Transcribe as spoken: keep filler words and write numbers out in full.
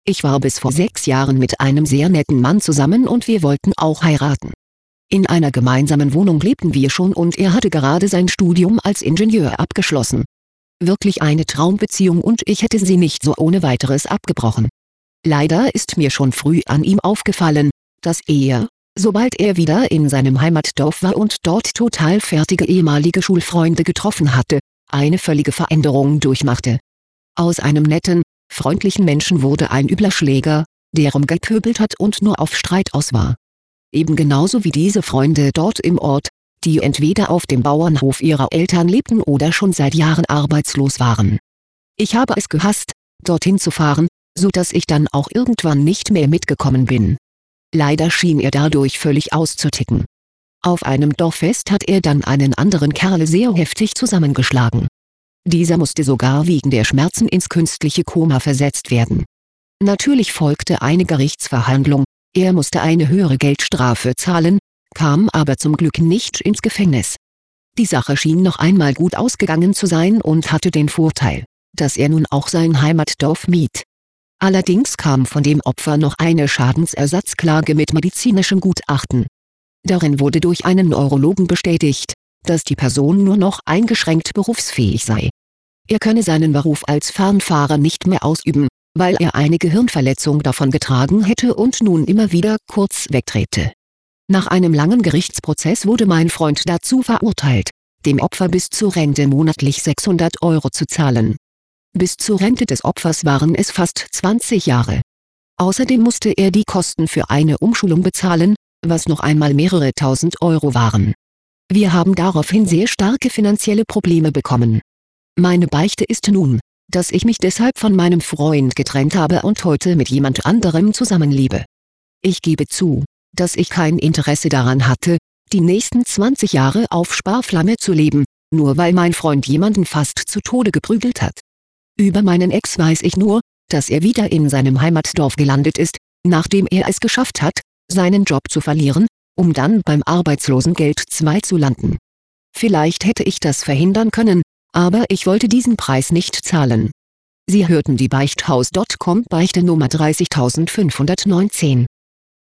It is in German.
Ich war bis vor sechs Jahren mit einem sehr netten Mann zusammen und wir wollten auch heiraten. In einer gemeinsamen Wohnung lebten wir schon und er hatte gerade sein Studium als Ingenieur abgeschlossen. Wirklich eine Traumbeziehung und ich hätte sie nicht so ohne weiteres abgebrochen. Leider ist mir schon früh an ihm aufgefallen, dass er, sobald er wieder in seinem Heimatdorf war und dort total fertige ehemalige Schulfreunde getroffen hatte, eine völlige Veränderung durchmachte. Aus einem netten, freundlichen Menschen wurde ein übler Schläger, der rumgepöbelt hat und nur auf Streit aus war. Eben genauso wie diese Freunde dort im Ort, die entweder auf dem Bauernhof ihrer Eltern lebten oder schon seit Jahren arbeitslos waren. Ich habe es gehasst, dorthin zu fahren, so dass ich dann auch irgendwann nicht mehr mitgekommen bin. Leider schien er dadurch völlig auszuticken. Auf einem Dorffest hat er dann einen anderen Kerl sehr heftig zusammengeschlagen. Dieser musste sogar wegen der Schmerzen ins künstliche Koma versetzt werden. Natürlich folgte eine Gerichtsverhandlung, er musste eine höhere Geldstrafe zahlen, kam aber zum Glück nicht ins Gefängnis. Die Sache schien noch einmal gut ausgegangen zu sein und hatte den Vorteil, dass er nun auch sein Heimatdorf mied. Allerdings kam von dem Opfer noch eine Schadensersatzklage mit medizinischem Gutachten. Darin wurde durch einen Neurologen bestätigt, dass die Person nur noch eingeschränkt berufsfähig sei. Er könne seinen Beruf als Fernfahrer nicht mehr ausüben, weil er eine Gehirnverletzung davongetragen hätte und nun immer wieder kurz wegtrete. Nach einem langen Gerichtsprozess wurde mein Freund dazu verurteilt, dem Opfer bis zur Rente monatlich sechshundert Euro zu zahlen. Bis zur Rente des Opfers waren es fast zwanzig Jahre. Außerdem musste er die Kosten für eine Umschulung bezahlen, was noch einmal mehrere tausend Euro waren. Wir haben daraufhin sehr starke finanzielle Probleme bekommen. Meine Beichte ist nun, dass ich mich deshalb von meinem Freund getrennt habe und heute mit jemand anderem zusammenlebe. Ich gebe zu, dass ich kein Interesse daran hatte, die nächsten zwanzig Jahre auf Sparflamme zu leben, nur weil mein Freund jemanden fast zu Tode geprügelt hat. Über meinen Ex weiß ich nur, dass er wieder in seinem Heimatdorf gelandet ist, nachdem er es geschafft hat, seinen Job zu verlieren, um dann beim Arbeitslosengeld zwei zu landen. Vielleicht hätte ich das verhindern können, aber ich wollte diesen Preis nicht zahlen. Sie hörten die Beichthaus Punkt com Beichte Nummer dreißigtausendfünfhundertneunzehn.